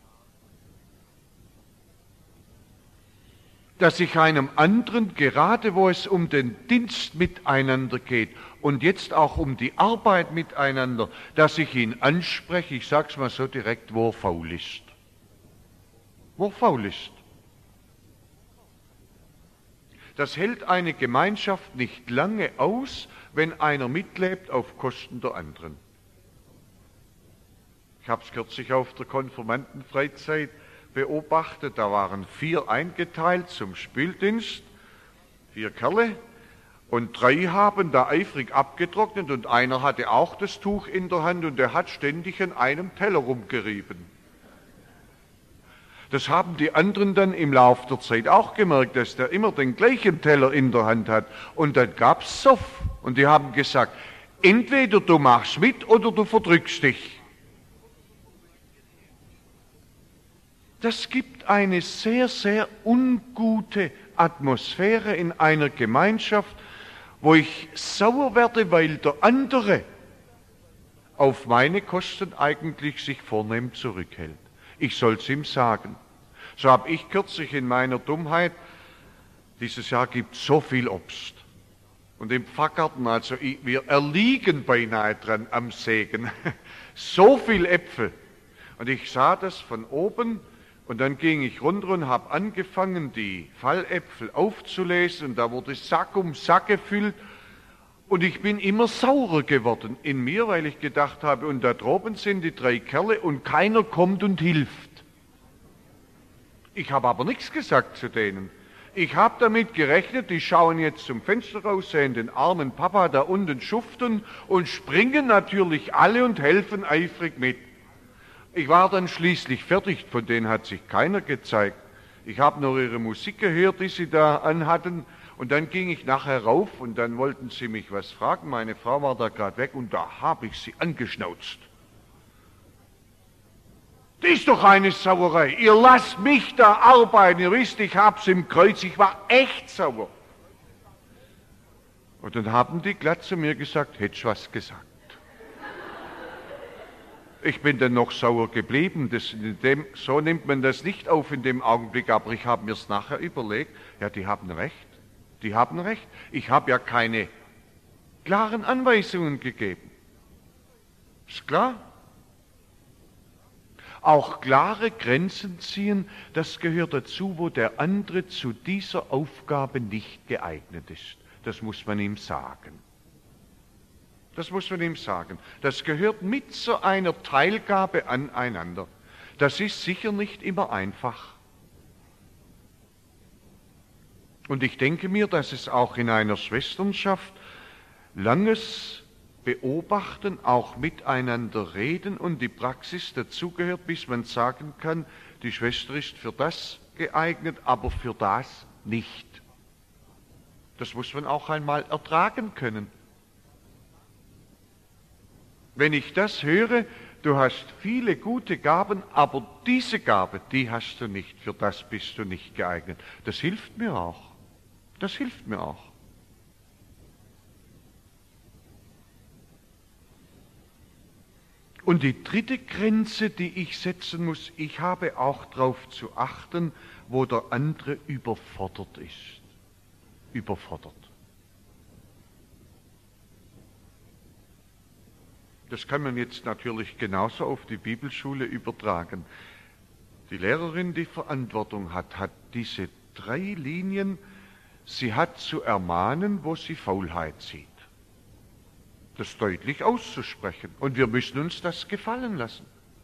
Dass ich einem anderen, gerade wo es um den Dienst miteinander geht und jetzt auch um die Arbeit miteinander, dass ich ihn anspreche, ich sage es mal so direkt, wo er faul ist. Wo er faul ist. Das hält eine Gemeinschaft nicht lange aus, wenn einer mitlebt auf Kosten der anderen. Ich habe es kürzlich auf der Konfirmandenfreizeit beobachtet, da waren vier eingeteilt zum Spüldienst, vier Kerle, und drei haben da eifrig abgetrocknet und einer hatte auch das Tuch in der Hand und der hat ständig an einem Teller rumgerieben. Das haben die anderen dann im Laufe der Zeit auch gemerkt, dass der immer den gleichen Teller in der Hand hat. Und dann gab es Zoff und die haben gesagt, entweder du machst mit oder du verdrückst dich. Das gibt eine sehr, sehr ungute Atmosphäre in einer Gemeinschaft, wo ich sauer werde, weil der andere auf meine Kosten eigentlich sich vornehm zurückhält. Ich soll es ihm sagen. So habe ich kürzlich in meiner Dummheit, dieses Jahr gibt es so viel Obst. Und im Pfarrgarten, also ich, wir erliegen beinahe dran am Sägen. So viel Äpfel. Und ich sah das von oben. Und dann ging ich runter und habe angefangen, die Falläpfel aufzulesen. Da wurde Sack um Sack gefüllt. Und ich bin immer saurer geworden in mir, weil ich gedacht habe, und da droben sind die drei Kerle und keiner kommt und hilft. Ich habe aber nichts gesagt zu denen. Ich habe damit gerechnet, die schauen jetzt zum Fenster raus, sehen den armen Papa da unten schuften und springen natürlich alle und helfen eifrig mit. Ich war dann schließlich fertig, von denen hat sich keiner gezeigt. Ich habe nur ihre Musik gehört, die sie da anhatten, und dann ging ich nachher rauf und dann wollten sie mich was fragen. Meine Frau war da gerade weg und da habe ich sie angeschnauzt. Das ist doch eine Sauerei. Ihr lasst mich da arbeiten, ihr wisst, ich hab's im Kreuz, ich war echt sauer. Und dann haben die glatt zu mir gesagt, hättest was gesagt. Ich bin dann noch sauer geblieben, das, dem, so nimmt man das nicht auf in dem Augenblick, aber ich habe mir es nachher überlegt, ja, die haben recht, die haben recht. Ich habe ja keine klaren Anweisungen gegeben. Ist klar? Auch klare Grenzen ziehen, das gehört dazu, wo der andere zu dieser Aufgabe nicht geeignet ist. Das muss man ihm sagen. Das muss man ihm sagen. Das gehört mit zu einer Teilgabe aneinander. Das ist sicher nicht immer einfach. Und ich denke mir, dass es auch in einer Schwesternschaft langes Beobachten, auch miteinander reden und die Praxis dazugehört, bis man sagen kann, die Schwester ist für das geeignet, aber für das nicht. Das muss man auch einmal ertragen können. Wenn ich das höre, du hast viele gute Gaben, aber diese Gabe, die hast du nicht, für das bist du nicht geeignet. Das hilft mir auch. Das hilft mir auch. Und die dritte Grenze, die ich setzen muss, ich habe auch darauf zu achten, wo der andere überfordert ist. Überfordert. Das kann man jetzt natürlich genauso auf die Bibelschule übertragen. Die Lehrerin, die Verantwortung hat, hat diese drei Linien. Sie hat zu ermahnen, wo sie Faulheit sieht. Das deutlich auszusprechen. Und wir müssen uns das gefallen lassen.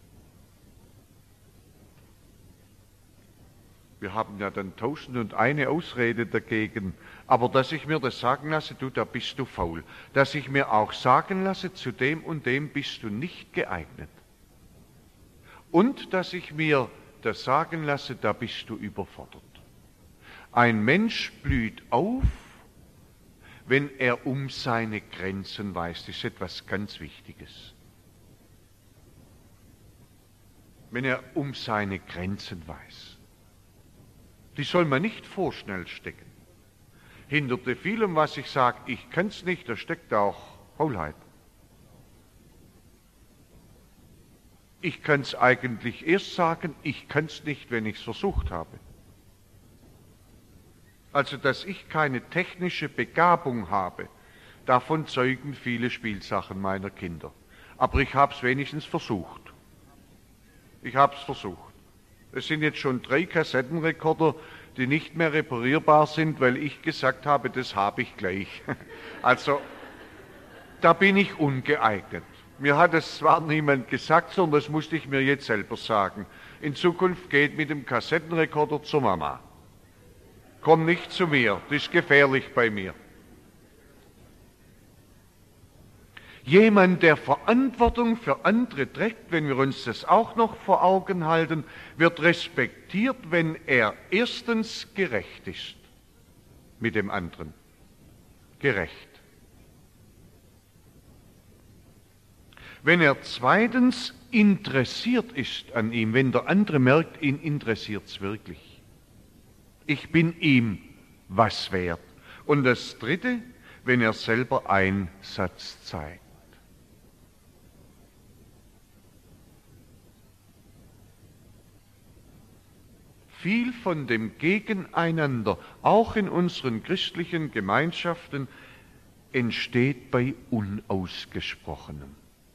Wir haben ja dann tausend und eine Ausrede dagegen. Aber dass ich mir das sagen lasse, du, da bist du faul. Dass ich mir auch sagen lasse, zu dem und dem bist du nicht geeignet. Und dass ich mir das sagen lasse, da bist du überfordert. Ein Mensch blüht auf, wenn er um seine Grenzen weiß. Das ist etwas ganz Wichtiges. Wenn er um seine Grenzen weiß. Die soll man nicht vorschnell stecken. Hinter vielem, was ich sage, ich kann es nicht, da steckt auch Faulheit. Ich kann es eigentlich erst sagen, ich kann es nicht, wenn ich es versucht habe. Also, dass ich keine technische Begabung habe, davon zeugen viele Spielsachen meiner Kinder. Aber ich habe es wenigstens versucht. Ich habe es versucht. Es sind jetzt schon drei Kassettenrekorder, die nicht mehr reparierbar sind, weil ich gesagt habe, das habe ich gleich. Also, da bin ich ungeeignet. Mir hat es zwar niemand gesagt, sondern das musste ich mir jetzt selber sagen. In Zukunft geht mit dem Kassettenrekorder zur Mama. Komm nicht zu mir, das ist gefährlich bei mir. Jemand, der Verantwortung für andere trägt, wenn wir uns das auch noch vor Augen halten, wird respektiert, wenn er erstens gerecht ist mit dem anderen. Gerecht. Wenn er zweitens interessiert ist an ihm, wenn der andere merkt, ihn interessiert es wirklich. Ich bin ihm was wert. Und das Dritte, wenn er selber Einsatz zeigt. Viel von dem Gegeneinander, auch in unseren christlichen Gemeinschaften, entsteht bei Unausgesprochenem.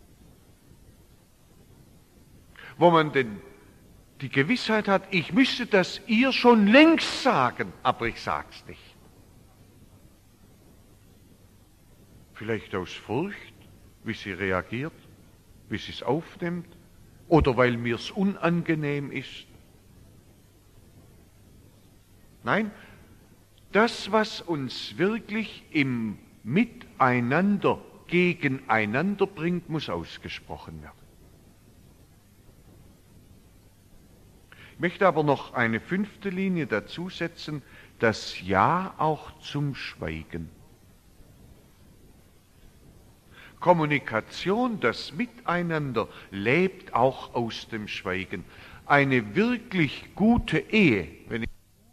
Wo man den die Gewissheit hat, ich müsste das ihr schon längst sagen, aber ich sag's nicht. Vielleicht aus Furcht, wie sie reagiert, wie sie es aufnimmt, oder weil mir's unangenehm ist. Nein, das, was uns wirklich im Miteinander gegeneinander bringt, muss ausgesprochen werden. Ich möchte aber noch eine fünfte Linie dazusetzen, das Ja auch zum Schweigen. Kommunikation, das Miteinander, lebt auch aus dem Schweigen. Eine wirklich gute Ehe, wenn ich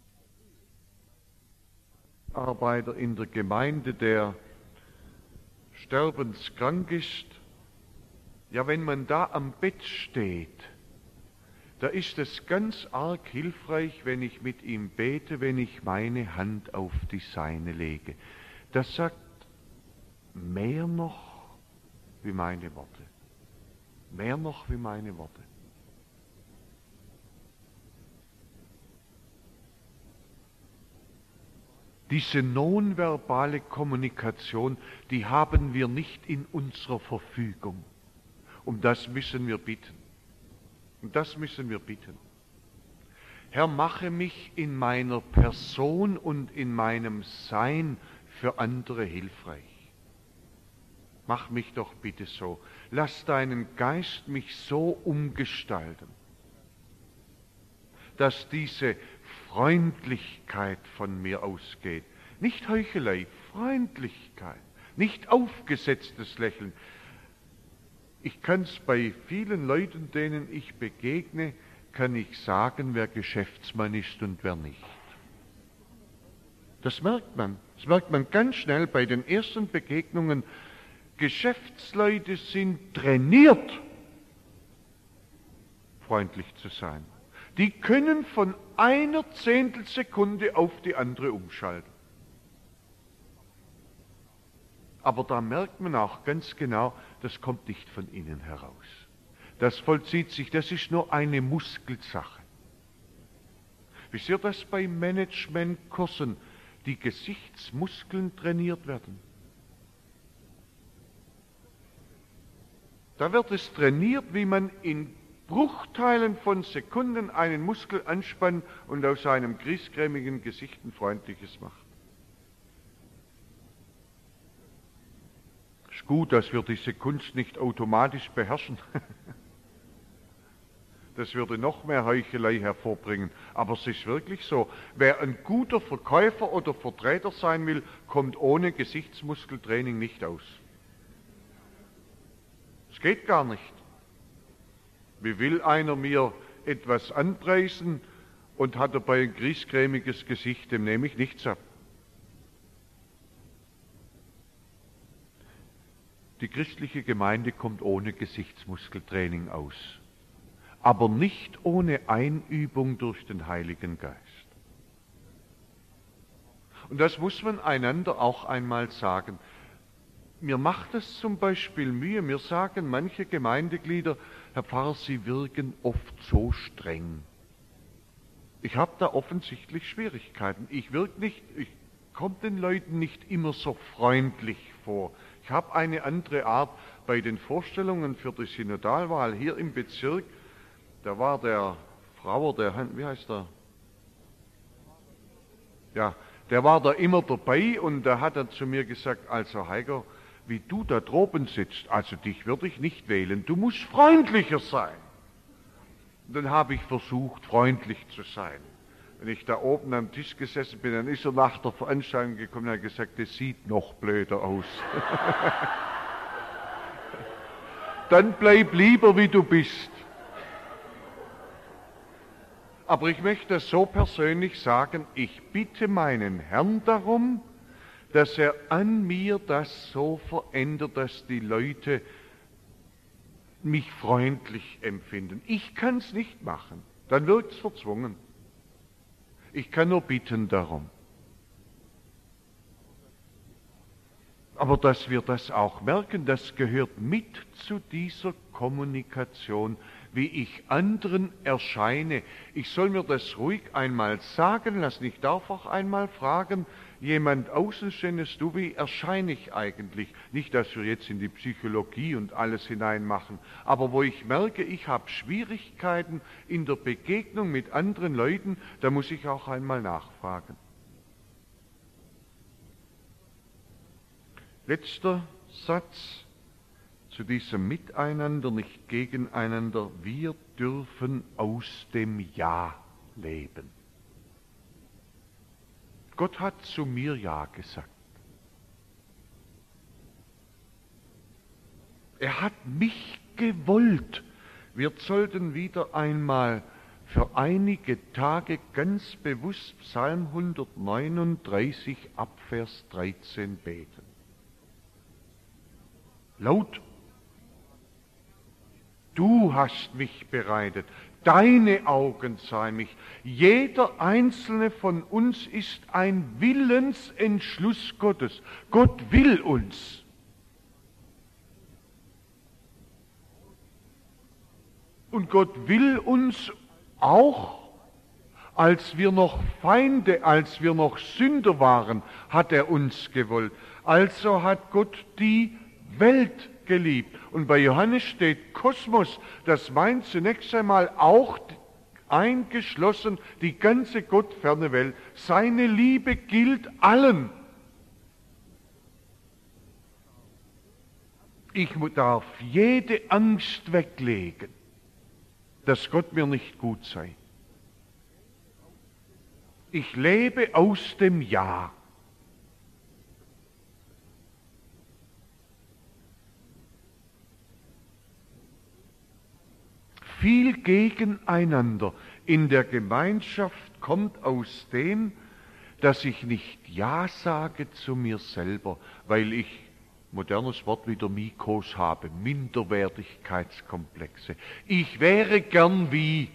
Arbeiter in der Gemeinde, der sterbenskrank ist, ja, wenn man da am Bett steht, da ist es ganz arg hilfreich, wenn ich mit ihm bete, wenn ich meine Hand auf die seine lege. Das sagt mehr noch wie meine Worte. Mehr noch wie meine Worte. Diese nonverbale Kommunikation, die haben wir nicht in unserer Verfügung. Um das müssen wir bitten. Um das müssen wir bitten. Herr, mache mich in meiner Person und in meinem Sein für andere hilfreich. Mach mich doch bitte so. Lass deinen Geist mich so umgestalten, dass diese Freundlichkeit von mir ausgeht. Nicht Heuchelei, Freundlichkeit, nicht aufgesetztes Lächeln. Ich kann es bei vielen Leuten, denen ich begegne, kann ich sagen, wer Geschäftsmann ist und wer nicht. Das merkt man. Das merkt man ganz schnell bei den ersten Begegnungen. Geschäftsleute sind trainiert, freundlich zu sein. Die können von einer Zehntelsekunde auf die andere umschalten. Aber da merkt man auch ganz genau, das kommt nicht von innen heraus. Das vollzieht sich, das ist nur eine Muskelsache. Wisst ihr, dass bei Managementkursen die Gesichtsmuskeln trainiert werden? Da wird es trainiert, wie man in Bruchteilen von Sekunden einen Muskel anspannt und aus einem griesgrämigen Gesicht ein freundliches macht. Es ist gut, dass wir diese Kunst nicht automatisch beherrschen. Das würde noch mehr Heuchelei hervorbringen. Aber es ist wirklich so, wer ein guter Verkäufer oder Vertreter sein will, kommt ohne Gesichtsmuskeltraining nicht aus. Es geht gar nicht. Wie will einer mir etwas anpreisen und hat dabei ein griesgrämiges Gesicht, dem nehme ich nichts ab. Die christliche Gemeinde kommt ohne Gesichtsmuskeltraining aus, aber nicht ohne Einübung durch den Heiligen Geist. Und das muss man einander auch einmal sagen. Mir macht es zum Beispiel Mühe, mir sagen manche Gemeindeglieder, Herr Pfarrer, Sie wirken oft so streng. Ich habe da offensichtlich Schwierigkeiten. Ich wirke nicht, ich komme den Leuten nicht immer so freundlich vor. Ich habe eine andere Art. Bei den Vorstellungen für die Synodalwahl hier im Bezirk, da war der Frauer, der, wie heißt der? Ja, der war da immer dabei und da hat er zu mir gesagt, also Heiger, wie du da droben sitzt, also dich würde ich nicht wählen, du musst freundlicher sein. Und dann habe ich versucht, freundlich zu sein. Wenn ich da oben am Tisch gesessen bin, dann ist er nach der Veranstaltung gekommen und hat gesagt, das sieht noch blöder aus. Dann bleib lieber, wie du bist. Aber ich möchte das so persönlich sagen, ich bitte meinen Herrn darum, dass er an mir das so verändert, dass die Leute mich freundlich empfinden. Ich kann es nicht machen, dann wirkt es verzwungen. Ich kann nur bitten darum. Aber dass wir das auch merken, das gehört mit zu dieser Kommunikation, wie ich anderen erscheine. Ich soll mir das ruhig einmal sagen lassen. Ich darf auch einmal fragen, jemand Außenstehendes, du, wie erscheine ich eigentlich? Nicht, dass wir jetzt in die Psychologie und alles hineinmachen, aber wo ich merke, ich habe Schwierigkeiten in der Begegnung mit anderen Leuten, da muss ich auch einmal nachfragen. Letzter Satz zu diesem Miteinander, nicht gegeneinander. Wir dürfen aus dem Ja leben. Gott hat zu mir Ja gesagt. Er hat mich gewollt. Wir sollten wieder einmal für einige Tage ganz bewusst Psalm hundertneununddreißig ab Vers dreizehn beten. Laut. Du hast mich bereitet, deine Augen sahen mich. Jeder einzelne von uns ist ein Willensentschluss Gottes. Gott will uns. Und Gott will uns auch Als wir noch Feinde, als wir noch Sünder waren, hat er uns gewollt. Also hat Gott die Welt geliebt. Und bei Johannes steht Kosmos, das meint zunächst einmal auch eingeschlossen die ganze gottferne Welt. Seine Liebe gilt allen. Ich darf jede Angst weglegen, dass Gott mir nicht gut sei. Ich lebe aus dem Ja. Viel gegeneinander in der Gemeinschaft kommt aus dem, dass ich nicht Ja sage zu mir selber, weil ich, modernes Wort wieder Mikos habe, Minderwertigkeitskomplexe. Ich wäre gern wie.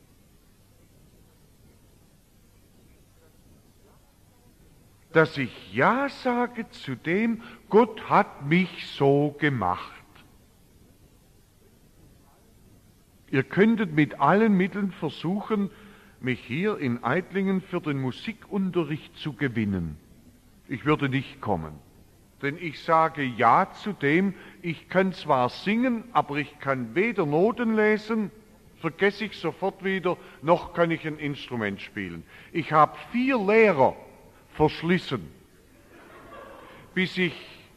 Dass ich Ja sage zu dem, Gott hat mich so gemacht. Ihr könntet mit allen Mitteln versuchen, mich hier in Eitlingen für den Musikunterricht zu gewinnen. Ich würde nicht kommen, denn ich sage Ja zu dem, ich kann zwar singen, aber ich kann weder Noten lesen, vergesse ich sofort wieder, noch kann ich ein Instrument spielen. Ich habe vier Lehrer verschlissen, bis ich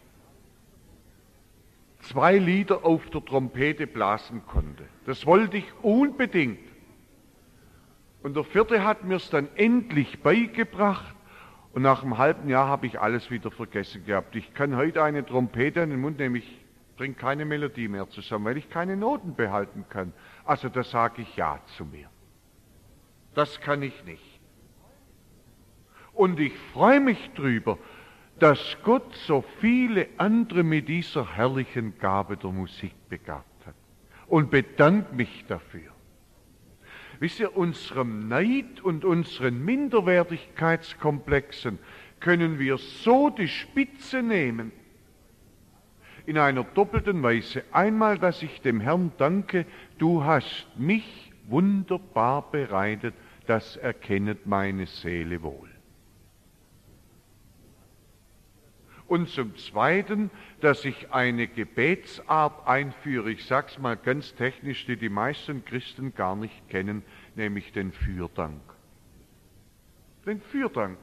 zwei Lieder auf der Trompete blasen konnte. Das wollte ich unbedingt. Und der vierte hat mir es dann endlich beigebracht und nach einem halben Jahr habe ich alles wieder vergessen gehabt. Ich kann heute eine Trompete in den Mund nehmen, ich bringe keine Melodie mehr zusammen, weil ich keine Noten behalten kann. Also da sage ich Ja zu mir. Das kann ich nicht. Und ich freue mich drüber, dass Gott so viele andere mit dieser herrlichen Gabe der Musik begabt hat. Und bedanke mich dafür. Wisst ihr, unserem Neid und unseren Minderwertigkeitskomplexen können wir so die Spitze nehmen, in einer doppelten Weise. Einmal, dass ich dem Herrn danke, du hast mich wunderbar bereitet, das erkennet meine Seele wohl. Und zum Zweiten, dass ich eine Gebetsart einführe, ich sage es mal ganz technisch, die die meisten Christen gar nicht kennen, nämlich den Fürdank. Den Fürdank.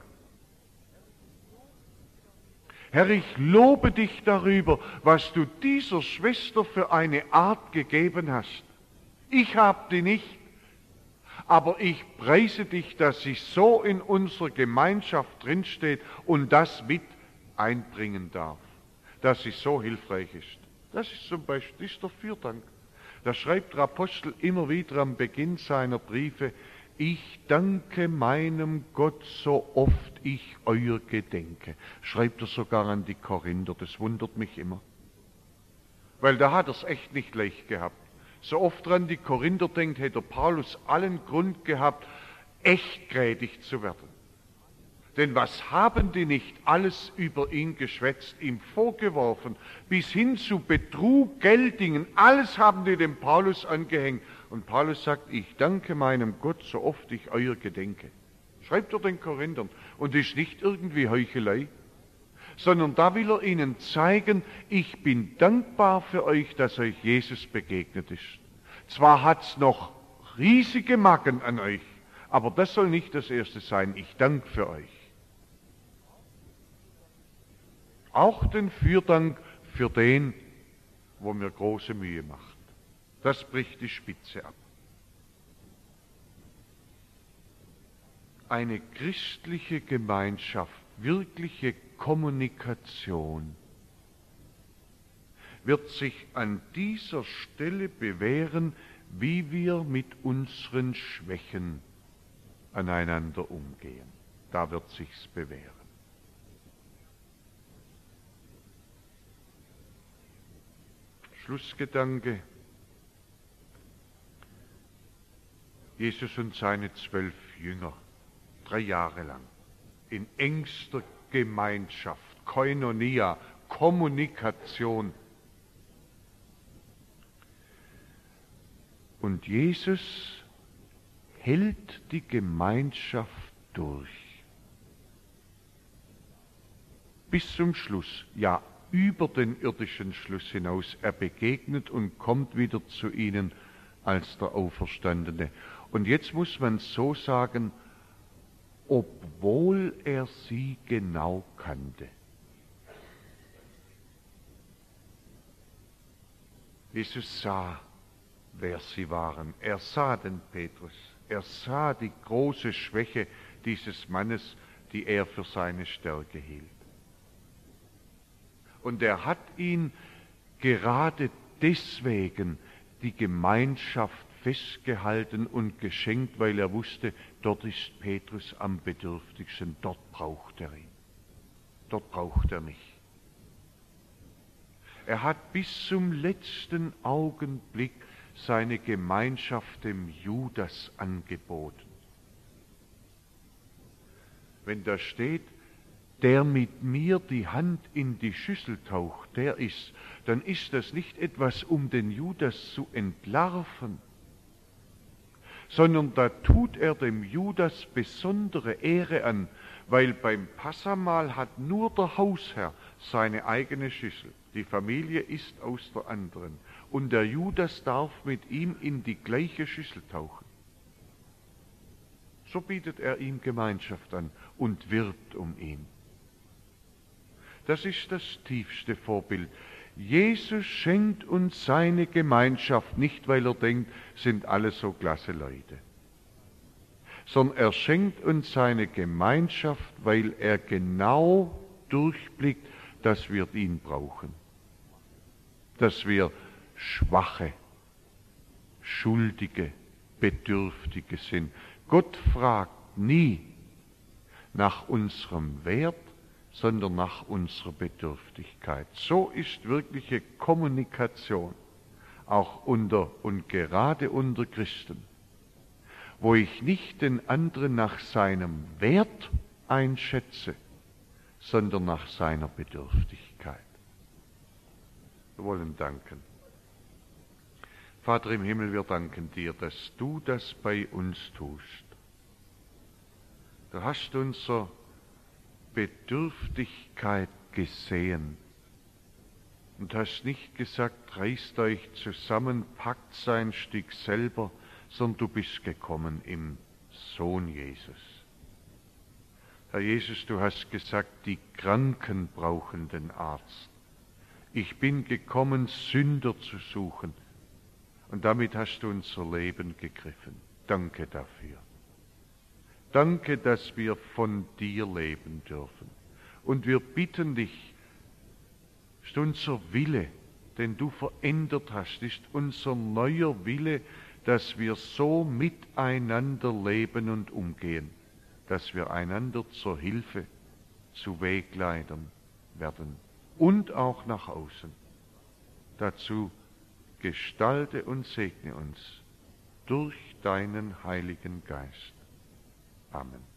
Herr, ich lobe dich darüber, was du dieser Schwester für eine Art gegeben hast. Ich habe die nicht, aber ich preise dich, dass sie so in unserer Gemeinschaft drinsteht und das mit einbringen darf, dass sie so hilfreich ist. Das ist zum Beispiel das ist der Fürdank. Da schreibt der Apostel immer wieder am Beginn seiner Briefe, ich danke meinem Gott, so oft ich euer gedenke. Schreibt er sogar an die Korinther, das wundert mich immer. Weil da hat er es echt nicht leicht gehabt. So oft er an die Korinther denkt, hätte Paulus allen Grund gehabt, echt gnädig zu werden. Denn was haben die nicht alles über ihn geschwätzt, ihm vorgeworfen, bis hin zu Betrug, Geldingen, alles haben die dem Paulus angehängt. Und Paulus sagt, ich danke meinem Gott, so oft ich euer gedenke. Schreibt er den Korinthern. Und ist nicht irgendwie Heuchelei, sondern da will er ihnen zeigen, ich bin dankbar für euch, dass euch Jesus begegnet ist. Zwar hat's noch riesige Macken an euch, aber das soll nicht das Erste sein. Ich danke für euch. Auch den Fürdank für den, wo mir große Mühe macht. Das bricht die Spitze ab. Eine christliche Gemeinschaft, wirkliche Kommunikation, wird sich an dieser Stelle bewähren, wie wir mit unseren Schwächen aneinander umgehen. Da wird sich's bewähren. Schlussgedanke. Jesus und seine zwölf Jünger, drei Jahre lang, in engster Gemeinschaft, Koinonia, Kommunikation. Und Jesus hält die Gemeinschaft durch. Bis zum Schluss, ja über den irdischen Schluss hinaus. Er begegnet und kommt wieder zu ihnen als der Auferstandene. Und jetzt muss man so sagen, obwohl er sie genau kannte. Jesus sah, wer sie waren. Er sah den Petrus. Er sah die große Schwäche dieses Mannes, die er für seine Stärke hielt. Und er hat ihn gerade deswegen die Gemeinschaft festgehalten und geschenkt, weil er wusste, dort ist Petrus am bedürftigsten, dort braucht er ihn. Dort braucht er mich. Er hat bis zum letzten Augenblick seine Gemeinschaft dem Judas angeboten. Wenn da steht, der mit mir die Hand in die Schüssel taucht, der ist, dann ist das nicht etwas, um den Judas zu entlarven, sondern da tut er dem Judas besondere Ehre an, weil beim Passamahl hat nur der Hausherr seine eigene Schüssel. Die Familie isst aus der anderen. Und der Judas darf mit ihm in die gleiche Schüssel tauchen. So bietet er ihm Gemeinschaft an und wirbt um ihn. Das ist das tiefste Vorbild. Jesus schenkt uns seine Gemeinschaft nicht, weil er denkt, sind alle so klasse Leute, sondern er schenkt uns seine Gemeinschaft, weil er genau durchblickt, dass wir ihn brauchen, dass wir Schwache, Schuldige, Bedürftige sind. Gott fragt nie nach unserem Wert, sondern nach unserer Bedürftigkeit. So ist wirkliche Kommunikation, auch unter und gerade unter Christen, wo ich nicht den anderen nach seinem Wert einschätze, sondern nach seiner Bedürftigkeit. Wir wollen danken. Vater im Himmel, wir danken dir, dass du das bei uns tust. Du hast unsere Bedürftigkeit gesehen und hast nicht gesagt, reißt euch zusammen, packt sein Stück selber, sondern du bist gekommen im Sohn Jesus. Herr Jesus, du hast gesagt, die Kranken brauchen den Arzt. Ich bin gekommen, Sünder zu suchen. Und damit hast du unser Leben gegriffen. Danke dafür. Danke, dass wir von dir leben dürfen. Und wir bitten dich, ist unser Wille, den du verändert hast, ist unser neuer Wille, dass wir so miteinander leben und umgehen, dass wir einander zur Hilfe, zu Wegleitern werden und auch nach außen. Dazu gestalte und segne uns durch deinen Heiligen Geist. Amen.